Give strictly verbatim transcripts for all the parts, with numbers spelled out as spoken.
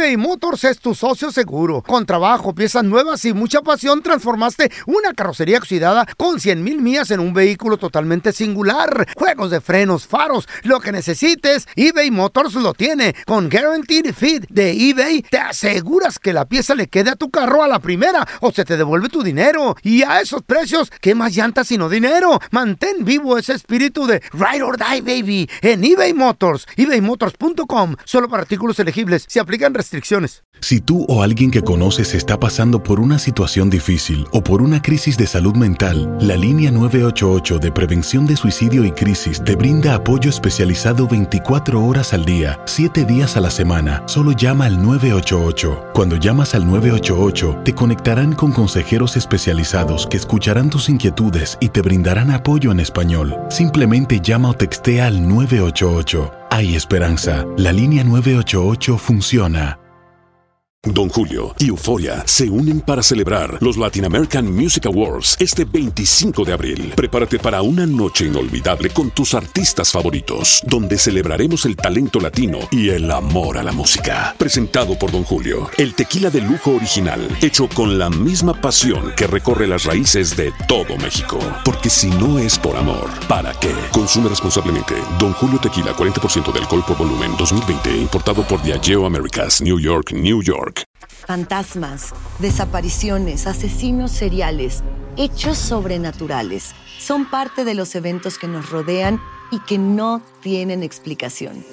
eBay Motors es tu socio seguro. Con trabajo, piezas nuevas y mucha pasión, transformaste una carrocería oxidada con cien mil millas en un vehículo totalmente singular. Juegos de frenos, faros, lo que necesites, eBay Motors lo tiene. Con Guaranteed Fit de eBay, te aseguras que la pieza le quede a tu carro a la primera o se te devuelve tu dinero. Y a esos precios, ¿qué más llantas sino dinero? Mantén vivo ese espíritu de Ride or Die, baby, en eBay Motors. ebay motors punto com. Solo para artículos elegibles. Se aplican restricciones. Si tú o alguien que conoces está pasando por una situación difícil o por una crisis de salud mental, la línea nueve ocho ocho de prevención de suicidio y crisis te brinda apoyo especializado veinticuatro horas al día, siete días a la semana. Solo llama al nueve ocho ocho. Cuando llamas al nueve ocho ocho, te conectarán con consejeros especializados que escucharán tus inquietudes y te brindarán apoyo en español. Simplemente llama o textea al nueve ocho ocho. Hay esperanza. La línea nueve ocho ocho funciona. Don Julio y Euphoria se unen para celebrar los Latin American Music Awards este veinticinco de abril. Prepárate para una noche inolvidable con tus artistas favoritos, donde celebraremos el talento latino y el amor a la música. Presentado por Don Julio, el tequila de lujo original, hecho con la misma pasión que recorre las raíces de todo México. Porque si no es por amor, ¿para qué? Consume responsablemente. Don Julio Tequila, cuarenta por ciento de alcohol por volumen, dos mil veinte, importado por Diageo Americas, New York, New York. Fantasmas, desapariciones, asesinos seriales, hechos sobrenaturales son parte de los eventos que nos rodean y que no tienen explicación.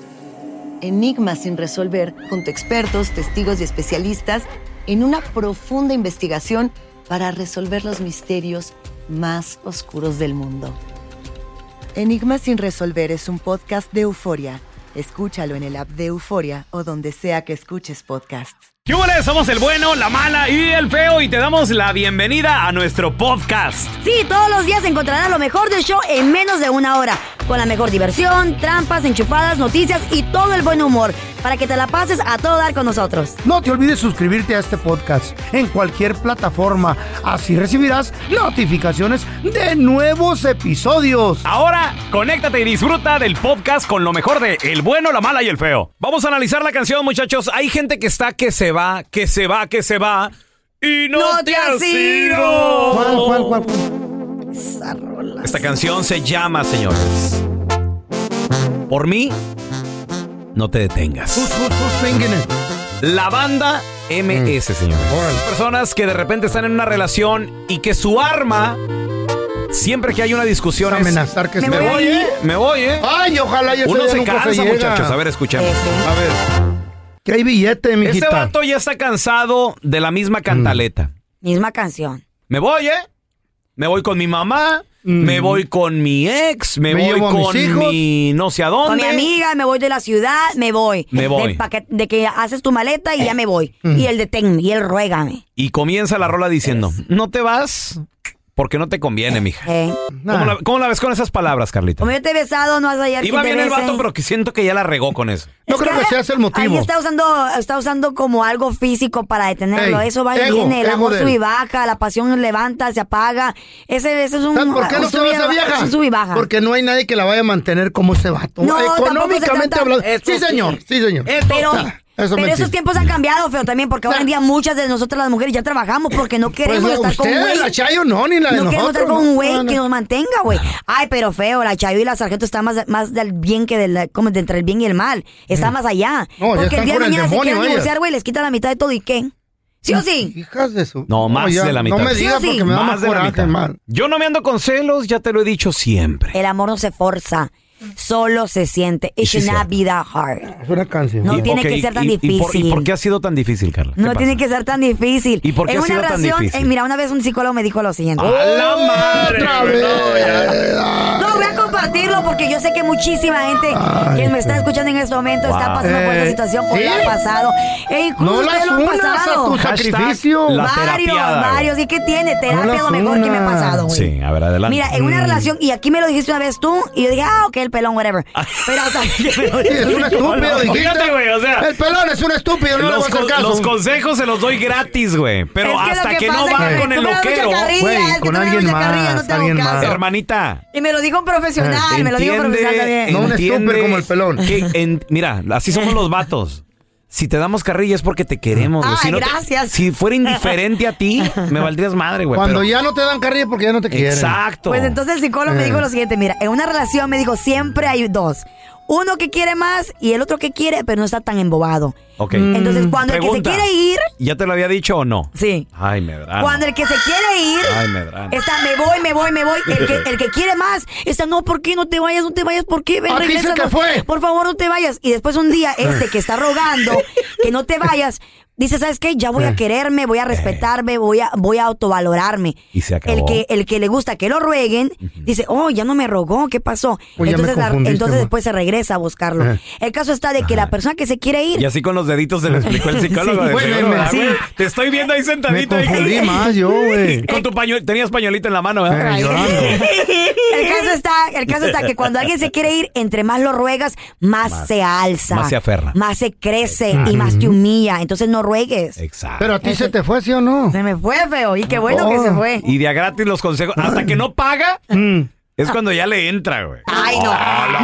Enigmas sin resolver, junto a expertos, testigos y especialistas, en una profunda investigación para resolver los misterios más oscuros del mundo. Enigmas sin resolver es un podcast de Euphoria. Escúchalo en el app de Euphoria o donde sea que escuches podcasts. ¿Qué huele? Somos el bueno, la mala y el feo y te damos la bienvenida a nuestro podcast. Sí, todos los días encontrarás lo mejor del show en menos de una hora. Con la mejor diversión, trampas, enchufadas, noticias y todo el buen humor. Para que te la pases a todo dar con nosotros. No te olvides suscribirte a este podcast en cualquier plataforma. Así recibirás notificaciones de nuevos episodios. Ahora, conéctate y disfruta del podcast con lo mejor de El bueno, la mala y el feo. Vamos a analizar la canción, muchachos. Hay gente que está que se va, que se va, que se va y no, no te has ido. ¿Cuál, cuál, cuál, cuál? Esa rola. Esta canción se llama, señores, Por mí, no te detengas. Who's, who's, who's singing it? La banda M S, mm. señores. Right. Personas que de repente están en una relación y que su arma, siempre que hay una discusión, es amenazar que me, me voy, voy, ¿eh? Me voy, ¿eh? Ay, ojalá yo Uno se nunca cansa, se muchachos. A ver, escuchemos. Ese. A ver. Que hay billete, mijita. Este vato ya está cansado de la misma cantaleta. Mm. Misma canción. Me voy, ¿eh? Me voy con mi mamá. Mm. Me voy con mi ex, me, me voy con mi no sé a dónde. Con mi amiga, me voy de la ciudad, me voy. Me voy. De, que, de que haces tu maleta y ya me voy. Mm. Y el deténme, y el ruégame. Y comienza la rola diciendo, es. no te vas porque no te conviene, mija. Eh. ¿Cómo, la, ¿Cómo la ves con esas palabras, Carlita? Como yo te he besado, no vas a hallar. Iba bien el vato, pero que siento que ya la regó con eso. No creo que, que sea el motivo. Ahí está usando, está usando como algo físico para detenerlo. Ey, eso va y viene. El amor sube y baja, la pasión levanta, se apaga. Ese, ese es un. ¿Sabes por qué no se va esa vieja? Sube y baja. Porque no hay nadie que la vaya a mantener como ese vato. No, económicamente hablando. Sí, señor, sí, señor. Pero. Eso Pero esos tiempos han cambiado, feo, también, porque hoy en día muchas de nosotras las mujeres ya trabajamos porque no queremos pues estar usted, con un güey. La Chayo no, ni la de no nosotros. No queremos estar con un güey no, no. que nos mantenga, güey. Ay, pero feo, la Chayo y la Sargento están más, más del bien que del, como de entre el bien y el mal. Está mm. más allá. No, porque el día de mañana se quieren divorciar, güey, ellas. les quitan la mitad de todo y qué. ¿Sí o sí? Hijas de su... No, más no, ya, de la mitad. No me digas ¿Sí o sí? porque me da más más de la mitad. Mal. Yo no me ando con celos, ya te lo he dicho siempre. El amor no se forza. Solo se siente. It should not be that hard. Es una canción. No y, tiene okay, que ser tan y, difícil. Y por, ¿Y por qué ha sido tan difícil, Carla? No tiene que ser tan difícil. ¿Y por qué en ha una sido relación, tan difícil? Eh, mira, una vez un psicólogo me dijo lo siguiente. ¡A la madre! No, ya. no, voy a compartirlo porque yo sé que muchísima gente Ay, que me está escuchando en este momento wow. está pasando eh, por esta situación o ¿sí? la ha pasado. E incluso no ustedes lo han pasado. A tu sacrificio. La varios, varios. ¿Y qué tiene? Terapia no es lo mejor una. que me ha pasado, güey. Sí, a ver, adelante. Mira, en una mm. relación, y aquí me lo dijiste una vez tú, y yo dije, ah, ok, el pelón, whatever. Pero, o sea, es un estúpido, dijiste. Fíjate, güey, o sea. El pelón es un estúpido, no le voy a hacer caso. Los consejos se los doy gratis, güey. Pero es que hasta que, que no va que con el loquero. Güey, con alguien más, alguien más. Hermanita. Y me lo dijo un profesional, me lo dijo un profesional también. No un estúpido como el pelón. Que en, mira, así somos los vatos. Si te damos carrilla es porque te queremos, güey. Ay, Si no te- gracias. si fuera indiferente a ti, me valdrías madre, güey. Cuando pero- ya no te dan carrilla porque ya no te quieren. Exacto. Pues entonces el psicólogo me Eh. dijo lo siguiente, mira, en una relación me dijo, siempre hay dos. Uno que quiere más y el otro que quiere, pero no está tan embobado. Ok. Entonces, cuando Pregunta, el que se quiere ir, ¿ya te lo había dicho o no? sí. Ay, Medrano. Cuando el que se quiere ir, Ay, Medrano. está, me voy, me voy, me voy. El que, el que quiere más, está, no, ¿por qué no te vayas? No te vayas, ¿por qué? Ven, Aquí se regrésanos. te fue. Por favor, no te vayas. Y después un día, este que está rogando que no te vayas, dice, ¿sabes qué? Ya voy a quererme, voy a respetarme, voy a, voy a autovalorarme. Y se acabó. El que, el que le gusta que lo rueguen, dice, oh, ya no me rogó, ¿qué pasó? Pues ya me entonces la- confundiste, entonces ma. después se regresa a buscarlo. Eh. El caso está de que la persona que se quiere ir, Y así con los deditos se lo explicó el psicólogo. Sí. de Bueno, seguro, me- ¿verdad, sí. güey? Te estoy viendo ahí Me sentadito. ahí. confundí más yo, güey. Con tu pañuelo, tenías pañuelito en la mano, ¿verdad? Eh, llorando. el caso está, el caso está que cuando alguien se quiere ir, entre más lo ruegas, más, Más- se alza, más se aferra. más se crece y más te humilla. Entonces no ruegues. Exacto. Pero a ti se te fue, ¿sí o no? Se me fue feo y qué bueno Oh. que se fue. Y de a gratis los consejos. Hasta que no paga, Mm. es cuando ya le entra, güey. Ay, no.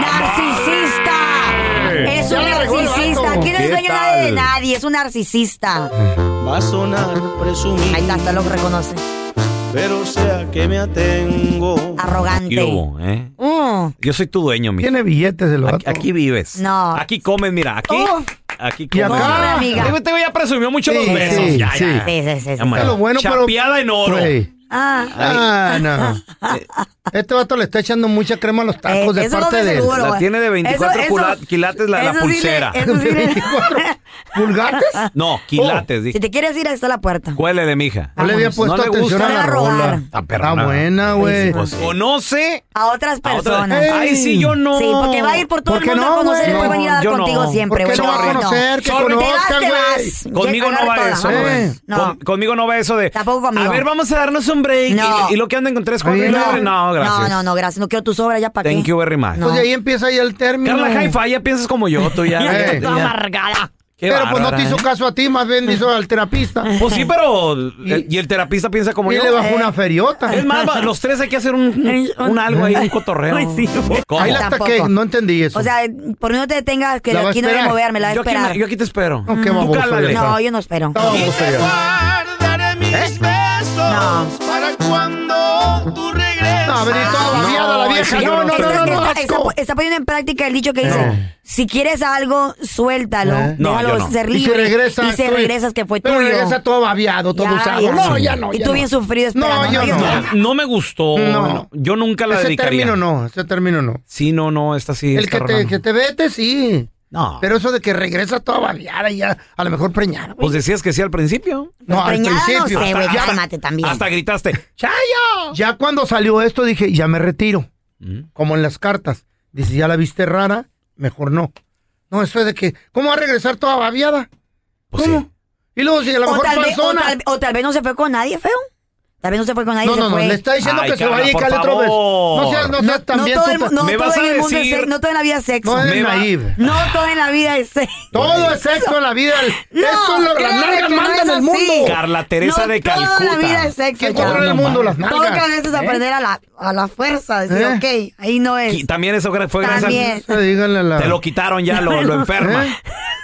¡Narcisista! Es Ya un la regó el narcisista. vato. Aquí no ¿Qué es dueño nadie de tal? nadie. Es un narcisista. Va a sonar presumido, Ahí está, hasta lo reconoce. pero sea que me atengo. Arrogante. ¿Qué hubo, eh? Mm. Yo soy tu dueño, mi. Tiene billetes el Aquí, vato. aquí vives. No. Aquí comes, mira. Aquí. Uf. Aquí Y comes. acá. Pobre amiga. Este güey ya presumió mucho Sí, los besos. sí, ya, sí. ya. Sí, sí, sí, sí. Ya, man. Es lo bueno, pero- Chapeada en oro. Güey. Ah. Ah, no. Este vato le está echando mucha crema a los tacos Eh, de eso no parte me de él. seguro. La tiene de veinticuatro Eso- cula- eso- quilates la, la eso sí le- pulsera. eso sí le- veinticuatro ¿Pulgares? No, quilates. Si dije. te quieres ir, ahí está la puerta. Cuélele, mija. No le había Vámonos. puesto No le atención gusta. a la Te va a rogar. rola. Está Está perrona. buena, güey. Pues, conoce A otras a otra- personas. Ay, sí, yo no. Sí, porque va a ir por todo ¿Por el qué mundo no, a conocer y güey? después venir a dar Yo no. contigo siempre, ¿Por qué güey. no va a No, no. conocer? Que Sorry. Te vas, conozca, te güey. vas. Conmigo Ya no va agarra eso, todas, güey. vámonos. No. Con- conmigo no va eso de. Tampoco conmigo. A ver, vamos a darnos un break. No. Y, y lo que anden con tres, cuatro. Oye, y no. nueve. No, gracias. No, no, no, gracias. No quiero tu sobra ya para qué. Thank you very much. No. Pues de ahí empieza ya el término. Carla Hi-Fi, ya piensas como yo, tú ya. Eh. ya- Toda ya- amargada. Qué Pero pues no te bárbara, hizo ¿eh? caso a ti, más bien hizo al terapista. Pues sí, pero. el- y el terapista piensa como Y yo. le bajó Eh. una feriota. Es más, va- los tres hay que hacer un, un, un algo ahí, un cotorreo. Ay, sí, güey. ¿Cómo? Ahí hasta Tampoco. que no entendí eso. O sea, por mí no te detengas, que La va a aquí no voy a esperar. moverme, la voy a yo, aquí, esperar. me- yo aquí te espero. No, qué Tú baboso cálale. eres. No, yo no espero. No, vamos allá. Guardaré mis besos No. para cuando tú regreses. No, Benito, babiada la No, vieja. ese yo No, no no, estoy- no, no, está, asco. está- está poniendo en práctica el dicho que dice, Eh. si quieres algo, suéltalo, Eh. No, déjalo yo no. ser Y libre. se regresa. y se tú- regresas que fue pero tuyo. regresa todo babiado, todo Ya, usado. ya. No, ya no. Y ya tú no. bien sufrido esperando. No, yo Yo no. No me gustó. No, no. Yo nunca la Ese dedicaría. término no, ese término no. Sí, no, no, esta sí El está que te, raro. que te vete, sí. No. Pero eso de que regresa toda babiada y ya, a lo mejor preñada. Pues decías que sí al principio. No, al preñada no principio. sé, güey, ya, cálmate también. Hasta gritaste, ¡Chayo! ya cuando salió esto dije, ya me retiro. Mm. Como en las cartas. Dice, ya la viste rara, mejor no. No, eso es de que, ¿cómo va a regresar toda babiada? Pues ¿Cómo? sí. Y luego si a lo O mejor tal, vez, o, panzona. tal, o tal vez no se fue con nadie, feo. Tal vez no se fue con nadie. No, se no, no, fue. le está diciendo Ay, que se Carla, vaya y por cale otro beso. favor. No seas, no seas No también todo, tú el, ta- no ¿Me todo vas en a el mundo es decir? sexo, no todo en la vida es sexo. No Me eres va- naive. No todo en la vida es sexo. Todo es sexo en la vida. No, Esto es lo que las claro nalgas que no mandan es en el así. mundo. Carla Teresa no de toda Calcuta. la vida es sexo. ¿Quién ya. controla el mundo? Las Toca a nalgas. veces aprender a la, a la fuerza. Decir, ¿Eh? ok, ahí no es. Y también eso fue gracias También. Eh, díganle a la... Te lo quitaron ya, lo, lo enferma. ¿Eh?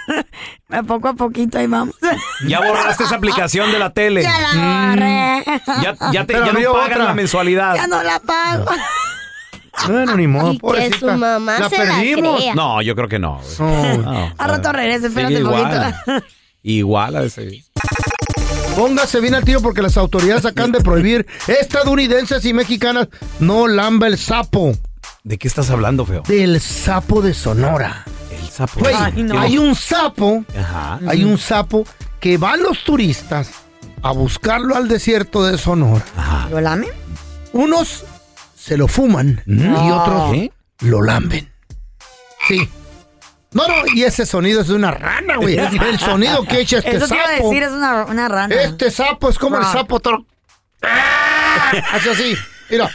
Poco a poquito ahí vamos. Ya borraste esa aplicación de la tele. Ya la borré. Ya, ya, te, Pero ya no abrió pagan otra. la mensualidad. Ya no la pago. Bueno, ni modo, Y que pobrecita. su mamá la se la perdimos. crea. No, yo creo que no. güey. No. No, A rato regrese, espérate sigue un igual. poquito. Igual a ese. Póngase bien al tiro porque las autoridades acaban de prohibir estadounidenses y mexicanas no lamba el sapo. ¿De qué estás hablando, feo? Del sapo de Sonora. El sapo. Güey, Ay, no. hay un sapo, Ajá. hay un sapo que van los turistas a buscarlo al desierto de Sonora. ¿Lo lame? Unos se lo fuman y otros ¿Qué? lo lamben. Sí. No, no, y ese sonido es de una rana, güey. El sonido que echa este Eso te iba a sapo. decir, es una, una rana. Este sapo es como el Ah. sapo toro. ¡Ah! Hace así. Mira.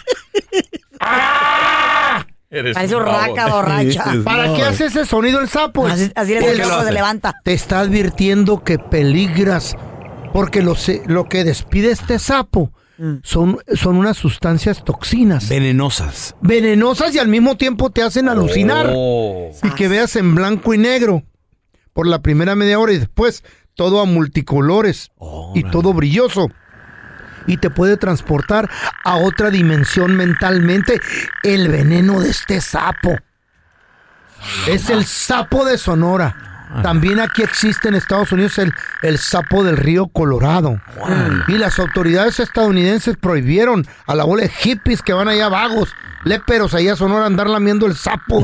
¡Ah! Parece urraca borracha. ¿Para qué hace ese sonido el sapo? Así, así le El el sapo se levanta. te está advirtiendo que peligras. Porque lo, se- lo que despide este sapo son, son unas sustancias toxinas. Venenosas. Venenosas y al mismo tiempo te hacen alucinar. Oh. Y que veas en blanco y negro. por la primera media hora y después todo a multicolores Oh, y todo brilloso. Y te puede transportar a otra dimensión mentalmente. El veneno de este sapo. Es el sapo de Sonora. También aquí existe en Estados Unidos el, el sapo del río Colorado. Y las autoridades estadounidenses prohibieron a la bola de hippies que van allá vagos, léperos allá a Sonora, andar lamiendo el sapo.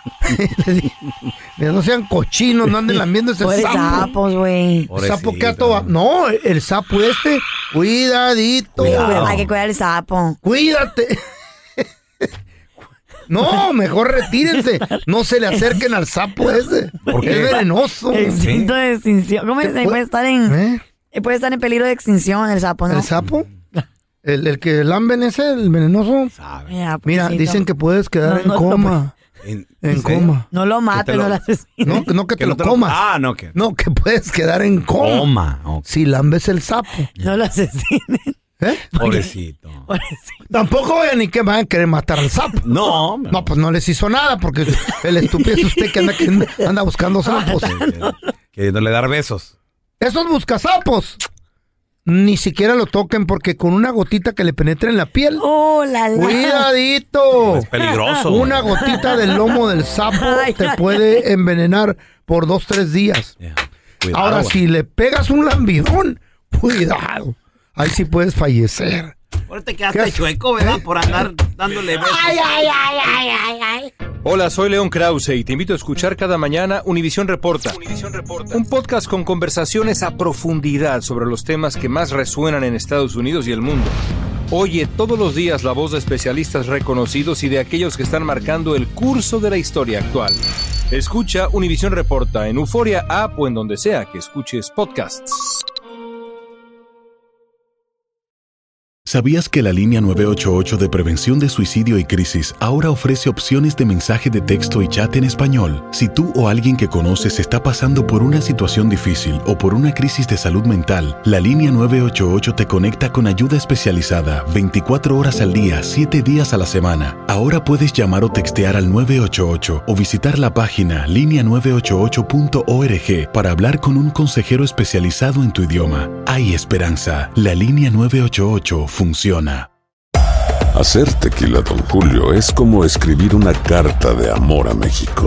No sean cochinos, no anden lamiendo ese Pobres sapo. sapos, güey. El sapo que ato... No, el sapo este, cuidadito. Cuidado. Hay que cuidar el sapo. Cuídate. No, mejor retírense. No se le acerquen al sapo ese. Porque es venenoso. Extinto de extinción. ¿Cómo es? ¿Puede, puede estar en ¿Eh? puede estar en peligro de extinción el sapo, ¿no? ¿El sapo? ¿El, el que lamben ese, el venenoso? Ya, Mira, pobrecito. dicen que puedes quedar No, en no, coma. En, En coma. No lo mates, lo- no lo asesines. No, no que te Que lo no te lo- comas. Ah, no, que- No, que puedes quedar en coma. Coma. Ok. Si lambes el sapo. No lo asesines. ¿Eh? Pobrecito. Pobrecito. Tampoco vayan ni que van a querer matar al sapo. No. No, pues no les hizo nada porque el estúpido es usted que anda, que anda buscando sapos. Que no le dar besos. Esos buscasapos ni siquiera lo toquen porque con una gotita que le penetre en la piel. Oh, la la. ¡Cuidadito! Es peligroso. Una gotita del lomo del sapo Ay, te ay, puede envenenar por dos, tres días. Yeah. Cuidado, Ahora, güey. si le pegas un lambidón, cuidado. Ahí sí puedes fallecer. Ahora te ¿Qué quedaste haces? chueco, ¿verdad? ¿Eh? Por andar dándole besos. Ay, ay, ay, ay, ay, ay. Hola, soy León Krause y te invito a escuchar cada mañana Univisión Reporta. Un podcast con conversaciones a profundidad sobre los temas que más resuenan en Estados Unidos y el mundo. Oye todos los días la voz de especialistas reconocidos y de aquellos que están marcando el curso de la historia actual. Escucha Univisión Reporta en Euforia App o en donde sea que escuches podcasts. ¿Sabías que la línea nueve ocho ocho de prevención de suicidio y crisis ahora ofrece opciones de mensaje de texto y chat en español? Si tú o alguien que conoces está pasando por una situación difícil o por una crisis de salud mental, la línea nueve ocho ocho te conecta con ayuda especializada veinticuatro horas al día, siete días a la semana. Ahora puedes llamar o textear al nueve ocho ocho o visitar la página línea nueve ocho ocho punto org para hablar con un consejero especializado en tu idioma. Hay esperanza. La línea nueve ocho ocho funciona. Hacer tequila Don Julio es como escribir una carta de amor a México.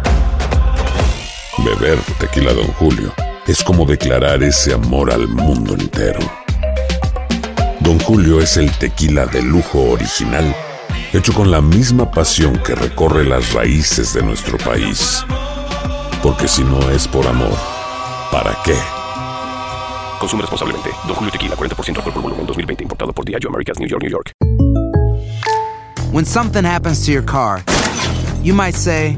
Beber tequila Don Julio es como declarar ese amor al mundo entero. Don Julio es el tequila de lujo original, hecho con la misma pasión que recorre las raíces de nuestro país. Porque si no es por amor, ¿para qué? Consume responsablemente. Don Julio Tequila, cuarenta por ciento alcohol por volumen, dos mil veinte. Importado por Diageo Americas, New York, New York. When something happens to your car, you might say,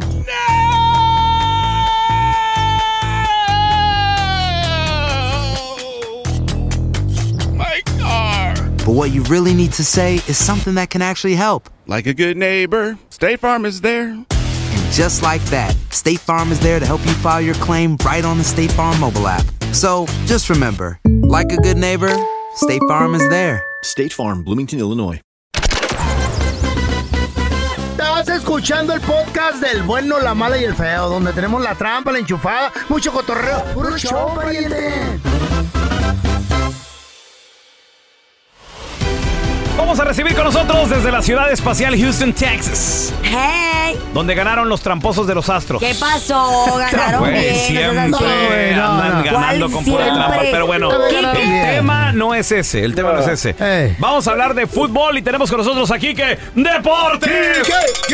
My car! but what you really need to say is something that can actually help. Like a good neighbor, State Farm is there. And just like that, State Farm is there to help you file your claim right on the State Farm mobile app. So just remember, like a good neighbor, State Farm is there. State Farm, Bloomington, Illinois. Estás escuchando el podcast del bueno, la mala y el feo, donde tenemos la trampa, la enchufada, mucho cotorreo. ¡Puro show, pariente! Vamos a recibir con nosotros desde la ciudad espacial Houston, Texas, Hey, donde ganaron los tramposos de los astros. ¿qué pasó? Ganaron Güey, bien. siempre no seas así. andan ganando ¿Cuál con pura siempre? trampa. Pero bueno, ¿Qué? el tema no es ese. El tema no es ese. Ey. Vamos a hablar de fútbol y tenemos con nosotros aquí que Deportes.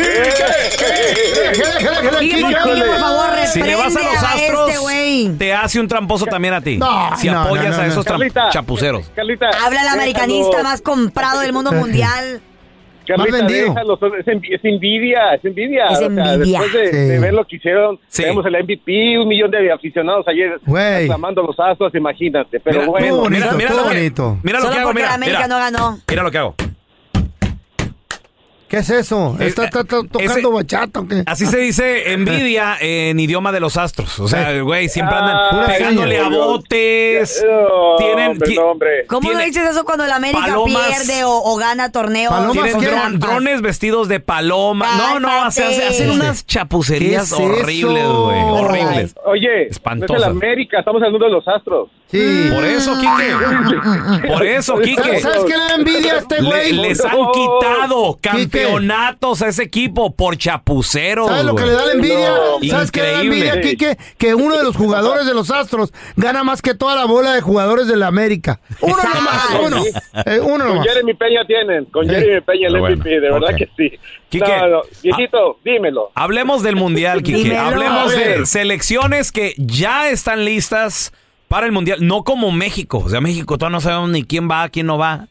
Quique, por- Quique, por favor, Si le vas a reprende los a astros, este güey. te hace un tramposo también a ti. No, si no, apoyas no, no, a esos no. tram- Carlita, chapuceros. Carlita, Habla el americanista déjalo. más comprado del mundo mundial. Carlita, Más vendido. déjalo, es, envi- es envidia, es envidia. Es O sea, envidia. después de, Sí. de ver lo que hicieron, Sí. tenemos el M V P, un millón de aficionados ayer Güey. aclamando los astros, imagínate. Pero Mira, bueno, Todo bonito, mira, mira todo lo que, bonito. mira lo Solo que hago, porque mira, la América mira. no ganó. Mira lo que hago. ¿Qué es eso? ¿Está, está, está tocando ese- bachata o qué? Así se dice envidia en idioma de los astros. O sea, güey, siempre andan Ah, pegándole a Dios. botes. No, Tienen- hombre, ti- no, hombre. ¿Cómo no Tiene dices eso cuando el América palomas- pierde o, o gana torneos? Palomas Tienen con ¿qué? dron- trampas? drones vestidos de paloma. No, no, Cálmate. hacen, hacen unas chapucerías ¿Qué es horribles, eso? güey. Horribles. Oye, no Espantosas. es el América, estamos hablando de los Astros. Sí. Por eso, Quique. Por eso, Quique. ¿Sabes, ¿Sabes qué le da envidia a este Le- güey? les han No. quitado Quique. campeonatos a ese equipo por chapuceros. ¿Sabes lo que güey. le da la envidia? No, ¿Sabes qué le da increíble. envidia, Quique? Que uno de los jugadores de los Astros gana más que toda la bola de jugadores de la América. Uno Exacto. nomás, uno. Eh, uno Con nomás. Jeremy Peña tienen, con Jeremy Peña el Pero M V P, bueno, de verdad ok. que sí. Quique, No, no, viejito, dímelo. Hablemos del Mundial, Quique. Dímelo. Hablemos A ver. de selecciones que ya están listas para el Mundial. No como México. O sea, México todavía no sabemos ni quién va, quién no va.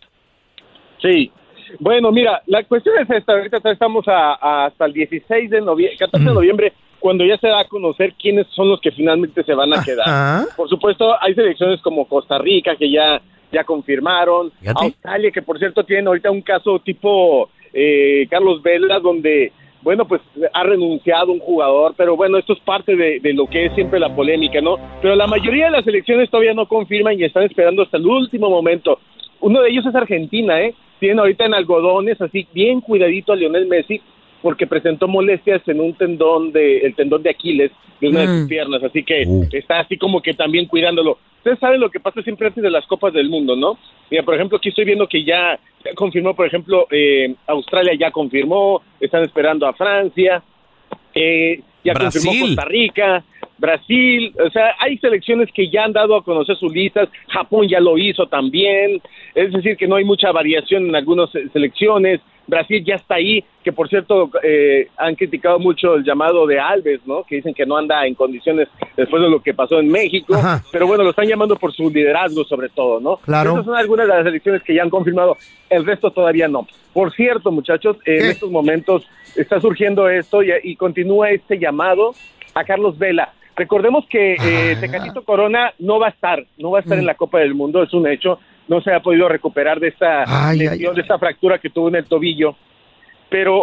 Sí. Bueno, mira, la cuestión es esta, ahorita estamos a, a- hasta el dieciséis de noviembre, catorce de noviembre, cuando ya se va a conocer quiénes son los que finalmente se van a quedar. Ajá. Por supuesto, hay selecciones como Costa Rica que ya, ya confirmaron, Fíjate. Australia que por cierto tiene ahorita un caso tipo eh, Carlos Vela, donde, bueno, pues ha renunciado un jugador, pero bueno, esto es parte de, de lo que es siempre la polémica, ¿no? Pero la mayoría de las selecciones todavía no confirman y están esperando hasta el último momento. Uno de ellos es Argentina, ¿eh? Tienen ahorita en algodones, así bien cuidadito a Lionel Messi, porque presentó molestias en un tendón de, el tendón de Aquiles de una de sus Mm. piernas, así que Uh. está así como que también cuidándolo. Ustedes saben lo que pasa siempre antes de las Copas del Mundo, ¿no? Mira, por ejemplo, aquí estoy viendo que ya, ya confirmó, por ejemplo, eh, Australia ya confirmó, están esperando a Francia, eh, ya Brasil. confirmó Costa Rica, Brasil, o sea, hay selecciones que ya han dado a conocer sus listas, Japón ya lo hizo también, es decir, que no hay mucha variación en algunas eh, selecciones, Brasil ya está ahí, que por cierto eh, han criticado mucho el llamado de Alves, ¿no? Que dicen que no anda en condiciones después de lo que pasó en México, Ajá. pero bueno, lo están llamando por su liderazgo sobre todo, ¿no? Claro. Esas son algunas de las selecciones que ya han confirmado, el resto todavía no. Por cierto, muchachos, eh, en ¿Qué? estos momentos está surgiendo esto y, y continúa este llamado a Carlos Vela. Recordemos que eh, Tecatito Corona no va a estar, no va a estar Mm. en la Copa del Mundo, es un hecho, no se ha podido recuperar de esta Ay, lesión, ay. de esta fractura que tuvo en el tobillo, pero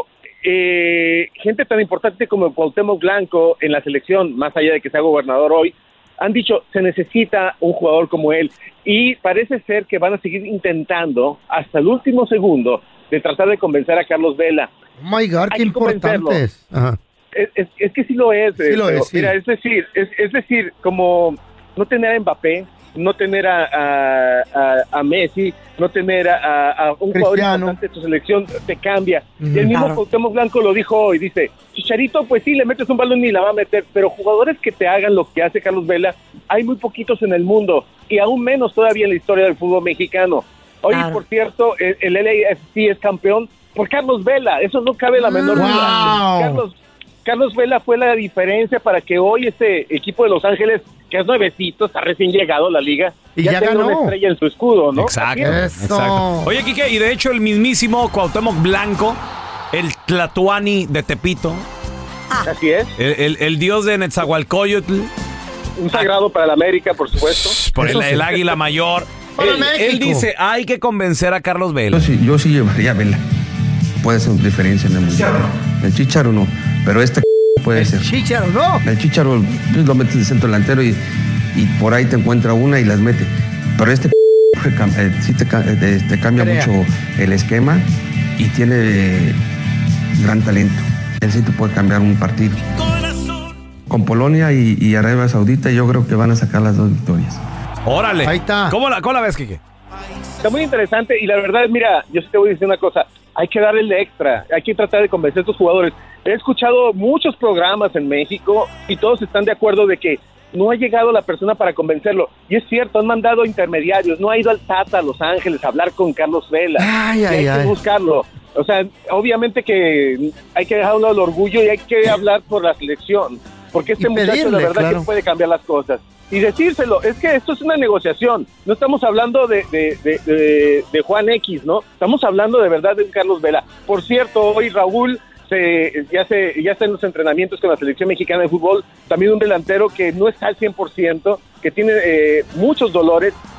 eh, gente tan importante como Cuauhtémoc Blanco en la selección, más allá de que sea gobernador hoy, han dicho, se necesita un jugador como él, y parece ser que van a seguir intentando hasta el último segundo de tratar de convencer a Carlos Vela. Oh my God, Hay qué que convencerlo. importantes. Ajá. Es, es, es que sí lo es. Sí eh, lo pero, es, sí. Mira, es decir, es, es decir, como no tener a Mbappé, no tener a, a, a, a Messi, no tener a, a, a un jugador Cristiano. importante de tu selección, te cambia. Ujú. Y el mismo Claro. Cuauhtémoc Blanco lo dijo hoy, dice, Chicharito, pues sí, le metes un balón y la va a meter, pero jugadores que te hagan lo que hace Carlos Vela, hay muy poquitos en el mundo, y aún menos todavía en la historia del fútbol mexicano. Hoy, Claro. por cierto, el, el L A F C es campeón por Carlos Vela, eso no cabe la menor duda. Wow. Carlos Carlos Vela fue la diferencia para que hoy este equipo de Los Ángeles, que es nuevecito, está recién llegado a la liga, Y ya tenga ganó. una estrella en su escudo, ¿no? Exacto, Así es. Eso. exacto. Oye, Quique, y de hecho el mismísimo Cuauhtémoc Blanco, el Tlatuani de Tepito, Así es. el, el- el dios de Netzahualcóyotl, Un sagrado para la América, por supuesto. por el, Eso sí. el águila mayor. Para Él, México. él dice, hay que convencer a Carlos Vela. Yo sí, yo sí llevaría a Vela. Puede ser diferencia en el mundial. El Chícharo no, pero este puede ser. Chícharo, ¿no? El Chícharo pues, lo metes de centro delantero y, y por ahí te encuentra una y las mete. Pero este eh, sí te, ca- eh, te cambia Crea. mucho el esquema y tiene eh, gran talento. Él sí te puede cambiar un partido. Con Polonia y, y Arabia Saudita yo creo que van a sacar las dos victorias. Órale. Ahí está. ¿Cómo la, cómo la ves, Quique? Está muy interesante y la verdad, mira, yo sí te voy a decir una cosa, hay que darle el extra, hay que tratar de convencer a estos jugadores. He escuchado muchos programas en México y todos están de acuerdo de que no ha llegado la persona para convencerlo. Y es cierto, han mandado intermediarios, no ha ido al Tata a Los Ángeles a hablar con Carlos Vela. Ay, Y ay, hay que ay. buscarlo. O sea, obviamente que hay que dejar a un lado el orgullo y hay que hablar por la selección. Porque este Y muchacho pedirle, la verdad claro. que puede cambiar las cosas. Y decírselo, es que esto es una negociación. No estamos hablando de, de, de, de, de Juan X, ¿no? Estamos hablando de verdad de un Carlos Vela. Por cierto, hoy Raúl se, ya, se, ya está en los entrenamientos con la selección mexicana de fútbol. También un delantero que no está al cien por ciento, que tiene eh, muchos dolores.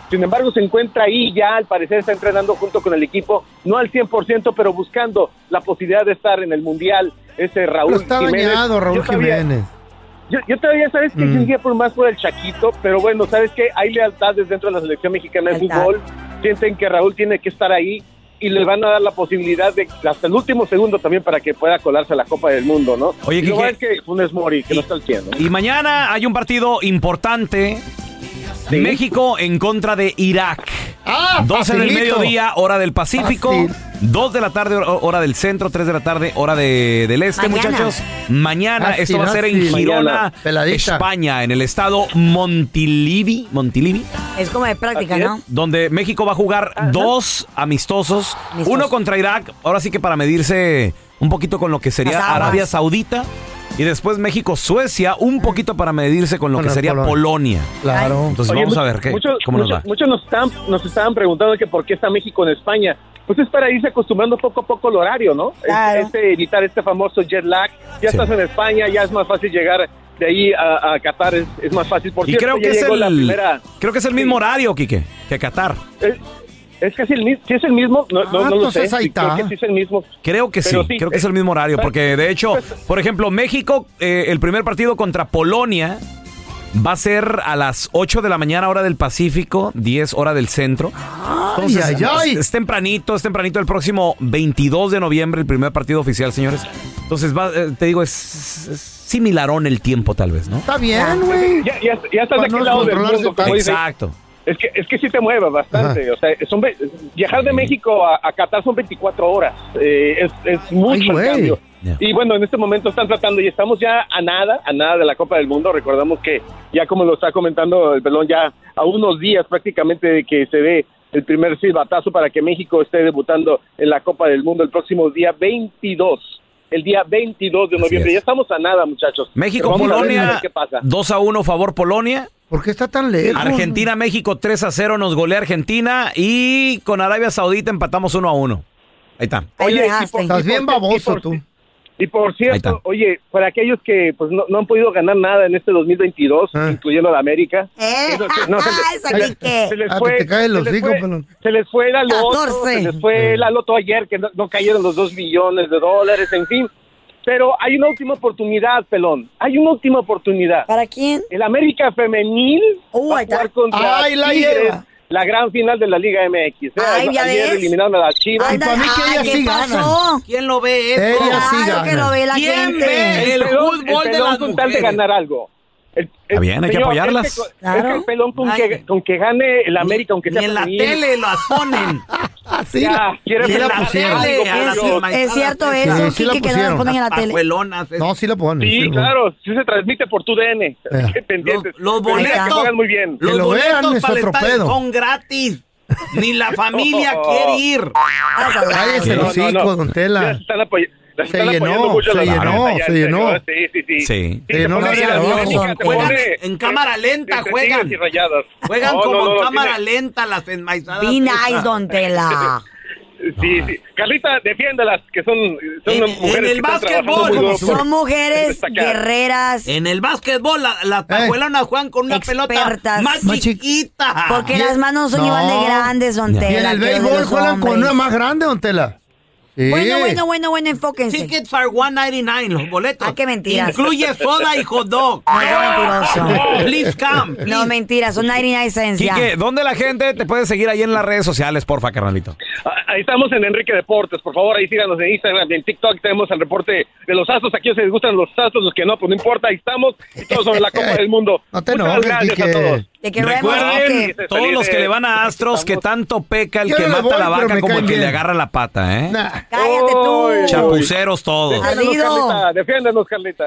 Sin embargo, se encuentra ahí ya, al parecer está entrenando junto con el equipo, no al cien por ciento, pero buscando la posibilidad de estar en el Mundial. Ese Raúl pero está Jiménez. bañado, Raúl yo todavía, Jiménez. Yo, yo todavía, ¿sabes que mm. Yo por más por el Chaquito, pero bueno, ¿sabes qué? Hay lealtades dentro de la selección mexicana de fútbol. Sienten que Raúl tiene que estar ahí y le van a dar la posibilidad de hasta el último segundo también para que pueda colarse a la Copa del Mundo, ¿no? Oye, y lo es que Funes Mori, que y, no está al cien, ¿no? Y mañana hay un partido importante. ¿Sí? México en contra de Irak. Ah, doce del mediodía, hora del Pacífico. Fácil. dos de la tarde, hora del centro. tres de la tarde, hora de, del este, mañana. Muchachos. Mañana, Así, esto va a ser en Girona, España, en el estado Montilivi. Montilivi. Es como de práctica, ¿no? Donde México va a jugar Ajá. dos amistosos. Amistosos. Uno contra Irak, ahora sí que para medirse un poquito con lo que sería Arabia Saudita. Y después México-Suecia, un poquito para medirse con lo con que sería Polonia. Polonia. Claro. Entonces Oye, vamos a ver qué, muchos, cómo nos muchos, va. Muchos nos estaban, nos estaban preguntando que por qué está México en España. Pues es para irse acostumbrando poco a poco al horario, ¿no? Claro. Este, evitar este famoso jet lag. Ya sí. estás en España, ya es más fácil llegar de ahí a, a Qatar, es, es más fácil. Por y cierto, creo que, ya es llegó el, la primera... creo que es el mismo sí. horario, Quique, que Qatar. Es, Es casi el mismo, si es el mismo, no, ah, no, no lo sé, ahí creo que sí es el mismo. Creo que sí, sí, creo que es el mismo horario, porque de hecho, por ejemplo, México, eh, el primer partido contra Polonia va a ser a las ocho de la mañana, hora del Pacífico, diez hora del centro. Entonces, ay, ay, ay. Es, es tempranito, es tempranito el próximo veintidós de noviembre, el primer partido oficial, señores. Entonces, va, eh, te digo, es, es similarón el tiempo tal vez, ¿no? Está bien, güey. Ya, ya, ya estás de aquel lado del mundo, como exacto. Dice. Es que, es que sí te mueve bastante. Ajá. O sea, son, viajar de México a, a Qatar son veinticuatro horas. Eh, es, es mucho el cambio. Yeah. Y bueno, en este momento están tratando, y estamos ya a nada, a nada de la Copa del Mundo. Recordamos que ya como lo está comentando el Pelón, ya a unos días prácticamente de que se dé el primer silbatazo para que México esté debutando en la Copa del Mundo el próximo día veintidós. El día veintidós de noviembre. Ya estamos a nada, muchachos. México-Polonia, dos a uno favor Polonia. ¿Por qué está tan lejos? Argentina-México tres a cero, nos golea Argentina. Y con Arabia Saudita empatamos uno a uno. Ahí está. Oye, por, estás bien baboso por, tú. Y por cierto, oye, para aquellos que pues no, no han podido ganar nada en este dos mil veintidós, ah. incluyendo la América, ¿Eh? eso, no, se, ah, se, les, se, les fue, ah, te cae los se, les hijos, fue se les fue la loto, se les fue la loto ayer, que no, no cayeron los dos billones de dólares, en fin. Pero hay una última oportunidad, Pelón. Hay una última oportunidad. ¿Para quién? El América Femenil uh, va a jugar contra Ay, la Tigres, lleva. la gran final de la Liga M X. Ay, ¿ya ayer ves? eliminaron a las Chivas. Ay, para mí que ellas ¿qué sí pasó? ganan. ¿Quién lo ve eso? Ellas sí Claro ganan. que lo ve la ¿Quién gente. ve el, el fútbol el de las con tal de ganar algo. El, el, Está bien, hay señor, que apoyarlas. Es que, claro. es que el pelón con que, con que gane el América, aunque sea en la femenil, tele las ponen. Así ya, la, quiere sí la la pusieron. tele, Es, es cierto eso, sí, sí Kike, que no la ponen en la tele. No, sí la ponen. Sí, sí claro, sí se transmite por tu D N. Eh. Pendientes. Los, los Pendientes boletos, que juegan muy bien. Los Que lo boletos vean, es para el otro estadio pedo. son gratis. Ni la familia Oh. quiere ir. Cállese No, los no, hijos, no. don Ya Tela. se están apoy- ya se Se están llenó, apoyando mucho se la llenó, banda, ya se en llenó. serio, Sí, sí, sí. Sí. Se llenó se la pone- área de la abajo. América se Juegan pone en cámara lenta, entre juegan. tigres y rayadas. Juegan No, como no, no, en no, cámara tiene- lenta las enmaizadas. Be nice, don Tela. Sí, sí. Carlita, defiéndalas, que son, son En- mujeres en el que están básquetbol, trabajando muy como duro por- Son mujeres destacar. guerreras. En el básquetbol, la- las pajuelonas juegan con una Expertas. pelota más, Más chi- chiquita. Porque Y- las manos son No. igual de grandes, don Ya. Y Tela. en el que las de béisbol los juegan con hombres. una más grande, don Tela. Sí. Bueno, bueno, bueno, bueno, enfóquense. Tickets are one ninety-nine, los boletos. Ah, qué mentiras. Incluye soda y hot dog. No, qué mentiroso. Please come. please. No, mentira, son noventa y nueve cents ya. Quique, ¿dónde la gente te puede seguir ahí en las redes sociales, porfa, carnalito? Ah, Ahí estamos en Enrique Deportes, por favor, ahí síganos en Instagram, en TikTok tenemos el reporte de los astros, aquí se les gustan los astros, los que no, pues no importa, ahí estamos, y todo sobre la Copa del Mundo. No te Muchas enojes, gracias Quique. a todos. De que vemos Recuerden, que... todos los que le van a Astros, que tanto peca el Yo que no le mata voy, la pero vaca me como el caen que le bien. agarra la pata, ¿eh? Nah. Cállate tú. Uy. Chapuceros todos. Defiéndanos, Ardido. Carlita, defiéndanos, Carlita.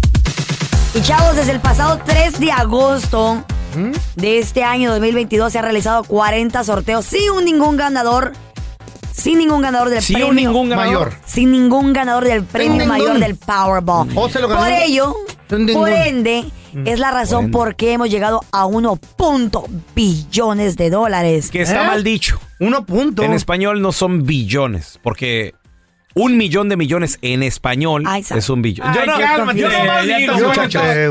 Y chavos, desde el pasado tres de agosto de este año dos mil veintidós se han realizado cuarenta sorteos sin ningún ganador. Sin ningún ganador del Sí, premio un ningún ganador. Mayor. Sin ningún ganador del premio ningún. mayor del Powerball. ¿O se lo ganó? Por ello, Sin ningún. por ende, es la razón por qué hemos llegado a uno punto billones de dólares. Que está ¿Eh? mal dicho. Uno punto. En español no son billones, porque un millón de millones en español Ay, sa- es un billón. Ay, yo no, qué cálmate, yo confianza. no más Ya digo, te Yo no muchachos. sé, güey.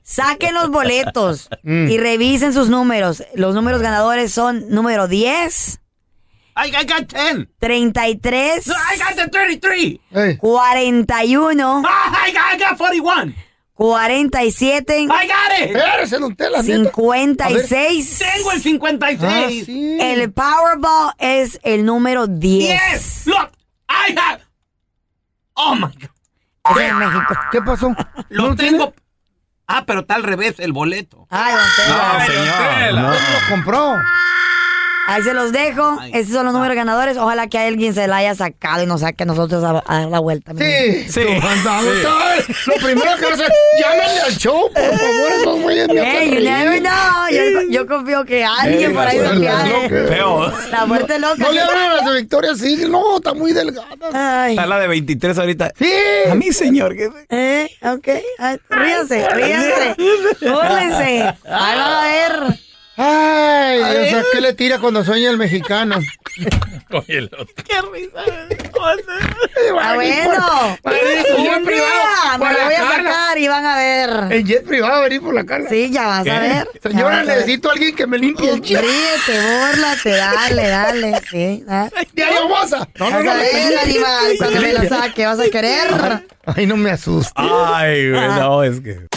Saquen los boletos Mm. y revisen sus números. Los números ganadores son número diez. I, I got ten. treinta y tres. No, I got the thirty-three. Hey. cuarenta y uno. Ah, I got, I got forty-one. cuarenta y siete. I got it. Espérese, don Tela, neta. cincuenta y seis. Tengo el cincuenta y Ah, seis. sí. El Powerball es el número diez. Yes. Look, I have. Oh my God. Es en México. ¿Qué pasó? Lo ¿No tengo. tiene? Ah, pero está al revés el boleto. Ay, don Tela. No, señor. No, lo compró. Ahí se los dejo. Esos son los números ganadores. Ojalá que alguien se la haya sacado y nos saque a nosotros a, a dar la vuelta. Sí, Sí. tú, andamos, Sí. todo. Lo primero que vas a hacer, llámenle al show, por favor, esos güeyes me Hey, you hacen never reír. know. Yo, yo confío que alguien Sí, por ahí la se suerte pierde. loca. Feo. La muerte loca. No le hablan a las de Victoria Secret, no, está muy delgada. Ay. Está la de veintitrés ahorita. Sí. A mí, señor. ¿qué? Eh, ok. Ay, ríanse, ríanse. Búrlense. Ahí van a ver. Ay, o sea, ¿qué le tira cuando sueña el mexicano? Qué risa. Ah, bueno. Un día me lo voy a sacar y van a ver. El jet privado va a venir por la cara. Sí, ya vas a ver. Ya Señora, vas a ver. necesito a alguien que me limpie el jet. Ríete, bórlate, dale, dale. Sí, dale. ¡Diario Moza! No, no, Vas no. a ver, animal, cuando me lo saque, vas a querer. Ay, no me asustes. Ay, güey, no, es que.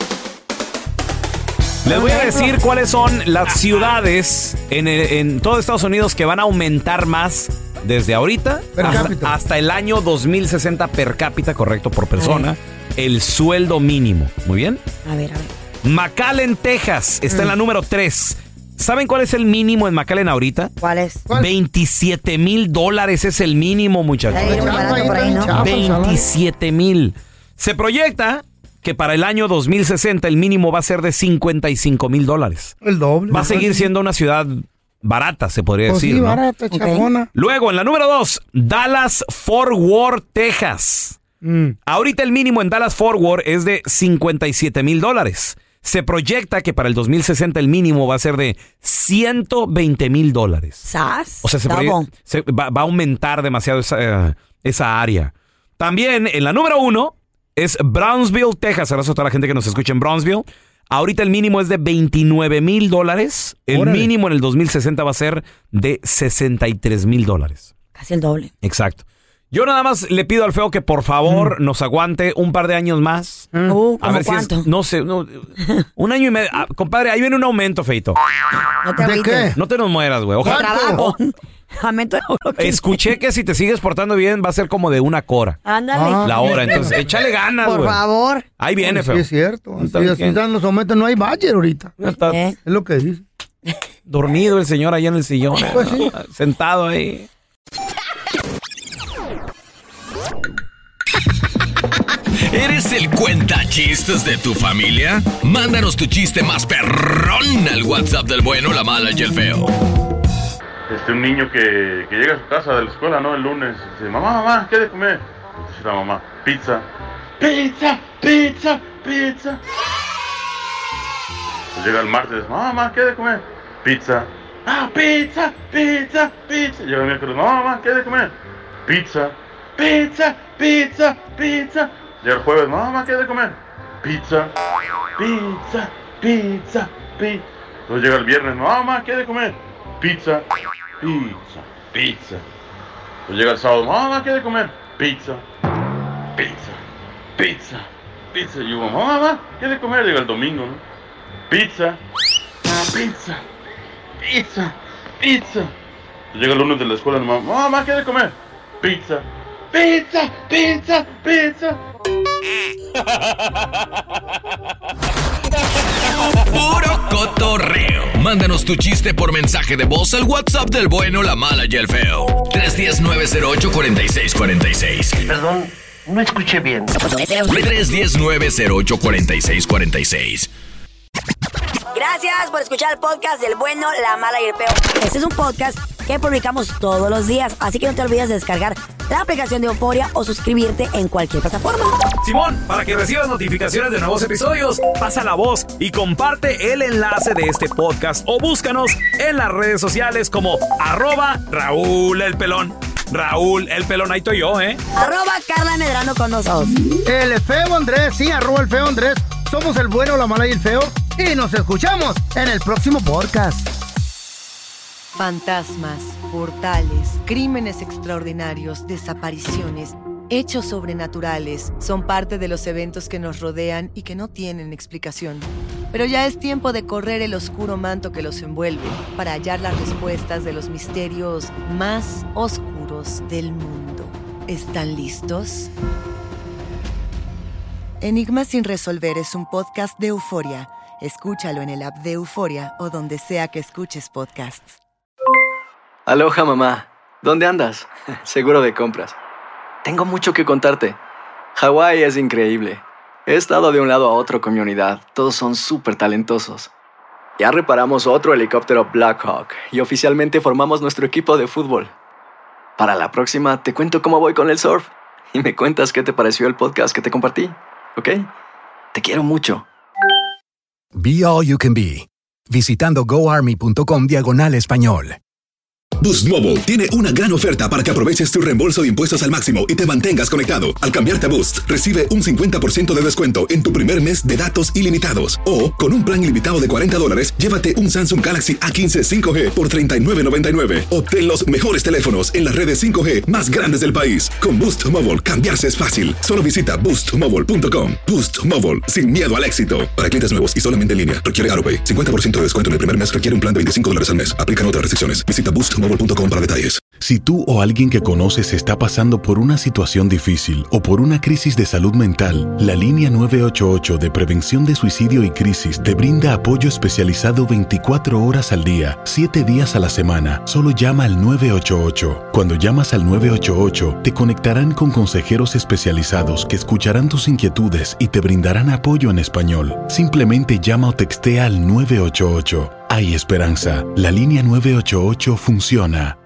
Les voy a decir cuáles son las ciudades en, el- en todo Estados Unidos que van a aumentar más desde ahorita Per hasta, cápita. hasta el año dos mil sesenta per cápita, correcto, por persona, el sueldo mínimo. Muy bien. A ver, a ver. McAllen, Texas, está Mm. en la número tres. ¿Saben cuál es el mínimo en McAllen ahorita? ¿Cuál es? ¿Cuál? veintisiete mil dólares es el mínimo, muchachos. Ahí, muy barato por ahí, ¿no? Chapa, veintisiete mil. Se proyecta que para el año dos mil sesenta el mínimo va a ser de cincuenta y cinco mil dólares. El doble. Va a seguir siendo una ciudad barata, se podría Pues decir, sí, ¿no? barata, chafona. Luego, en la número dos, Dallas Fort Worth, Texas. Mm. Ahorita el mínimo en Dallas Fort Worth es de cincuenta y siete mil dólares. Se proyecta que para el dos mil sesenta el mínimo va a ser de ciento veinte mil dólares. ¿Sas? O sea, se, Double. proye- se va, va a aumentar demasiado esa, eh, esa área. También en la número uno es Brownsville, Texas. Abrazo a toda la gente que nos escucha en Brownsville. Ahorita el mínimo es de veintinueve mil dólares. El Órale. mínimo en el dos mil sesenta va a ser de sesenta y tres mil dólares. Casi el doble. Exacto. Yo nada más le pido al feo que por favor nos aguante un par de años más. Uh, A ¿cómo ver si es- cuánto? no sé, no, un año y medio. Ah, compadre, ahí viene un aumento, feito. No te ¿De agüites. qué? No te nos mueras, güey. De Ojalá. trabajo. Aumento de Escuché que si te sigues portando bien va a ser como de una cora. Ándale. Ah, La hora, entonces échale ganas, Por güey. favor. Ahí viene, Sí, feo. es cierto. Está Así, así bien. dan los aumentos. No hay budget ahorita. Está ¿Eh? Es lo que dice. dormido el señor ahí en el sillón. Pues sí. Sentado ahí. ¿Eres el cuenta chistes de tu familia? Mándanos tu chiste más perrón al WhatsApp del bueno, la mala y el feo. Este, un niño que, que llega a su casa de la escuela, ¿no? El lunes, dice, mamá, mamá, ¿qué hay de comer? Dice la mamá, pizza. Pizza, pizza, pizza. Pues llega el martes, mamá, mamá, ¿qué hay de comer? Pizza. Ah, pizza, pizza, pizza. Llega el miércoles, mamá, mamá, ¿qué hay de comer? Pizza. Pizza, pizza, pizza. Llega el jueves, mamá, mamá, ¿qué hay de comer? Pizza. Pizza, pizza, pizza. Entonces llega el viernes, mamá, mamá, ¿qué hay de comer? Pizza, pizza, pizza. Pues llega el sábado, mamá, ¿qué hay de comer? Pizza, pizza, pizza, pizza. Y yo, mamá, mamá, ¿qué hay de comer? Llega el domingo, ¿no? Pizza, pizza, pizza, pizza. Pues llega el lunes de la escuela, mamá, mamá, ¿qué hay de comer? Pizza, pizza, pizza, pizza. Puro cotorreo. Mándanos tu chiste por mensaje de voz al WhatsApp del bueno, la mala y el feo. tres uno cero, nueve cero ocho, cuatro seis cuatro seis. Perdón, no escuché bien. tres uno cero, nueve cero ocho, cuatro seis cuatro seis. Gracias por escuchar el podcast del bueno, la mala y el peor. Este es un podcast que publicamos todos los días, así que no te olvides de descargar la aplicación de Euforia o suscribirte en cualquier plataforma. Simón, para que recibas notificaciones de nuevos episodios, pasa la voz y comparte el enlace de este podcast o búscanos en las redes sociales como arroba Raúl el Pelón. Raúl el Pelón, ahí estoy yo, ¿eh? Arroba Carla Medrano con nosotros. El feo Andrés, sí, arroba el feo Andrés. Somos el bueno, la mala y el feo. Y nos escuchamos en el próximo podcast. Fantasmas, portales, crímenes extraordinarios, desapariciones, hechos sobrenaturales son parte de los eventos que nos rodean y que no tienen explicación. Pero ya es tiempo de correr el oscuro manto que los envuelve para hallar las respuestas de los misterios más oscuros del mundo. ¿Están listos? Enigma sin resolver es un podcast de Euforia. Escúchalo en el app de Euforia o donde sea que escuches podcasts. Aloha, mamá. ¿Dónde andas? Seguro de compras. Tengo mucho que contarte. Hawái es increíble. He estado de un lado a otro con mi unidad. Todos son súper talentosos. Ya reparamos otro helicóptero Blackhawk y oficialmente formamos nuestro equipo de fútbol. Para la próxima te cuento cómo voy con el surf y me cuentas qué te pareció el podcast que te compartí, ¿ok? Te quiero mucho. Be All You Can Be. Visitando goarmy.com diagonal español. Boost Mobile tiene una gran oferta para que aproveches tu reembolso de impuestos al máximo y te mantengas conectado. Al cambiarte a Boost, recibe un cincuenta por ciento de descuento en tu primer mes de datos ilimitados. O, con un plan ilimitado de cuarenta dólares, llévate un Samsung Galaxy A quince cinco G por treinta y nueve noventa y nueve. Obtén los mejores teléfonos en las redes cinco G más grandes del país. Con Boost Mobile, cambiarse es fácil. Solo visita boost mobile punto com. Boost Mobile, sin miedo al éxito. Para clientes nuevos y solamente en línea, requiere AutoPay. cincuenta por ciento de descuento en el primer mes, requiere un plan de veinticinco dólares al mes. Aplican otras restricciones. Visita boost mobile punto com para detalles. Si tú o alguien que conoces está pasando por una situación difícil o por una crisis de salud mental, la línea nueve ocho ocho de prevención de suicidio y crisis te brinda apoyo especializado veinticuatro horas al día, siete días a la semana. Solo llama al nueve ocho ocho. Cuando llamas al nueve ocho ocho, te conectarán con consejeros especializados que escucharán tus inquietudes y te brindarán apoyo en español. Simplemente llama o textea al nueve ocho ocho. Hay esperanza. La línea nueve ocho ocho funciona.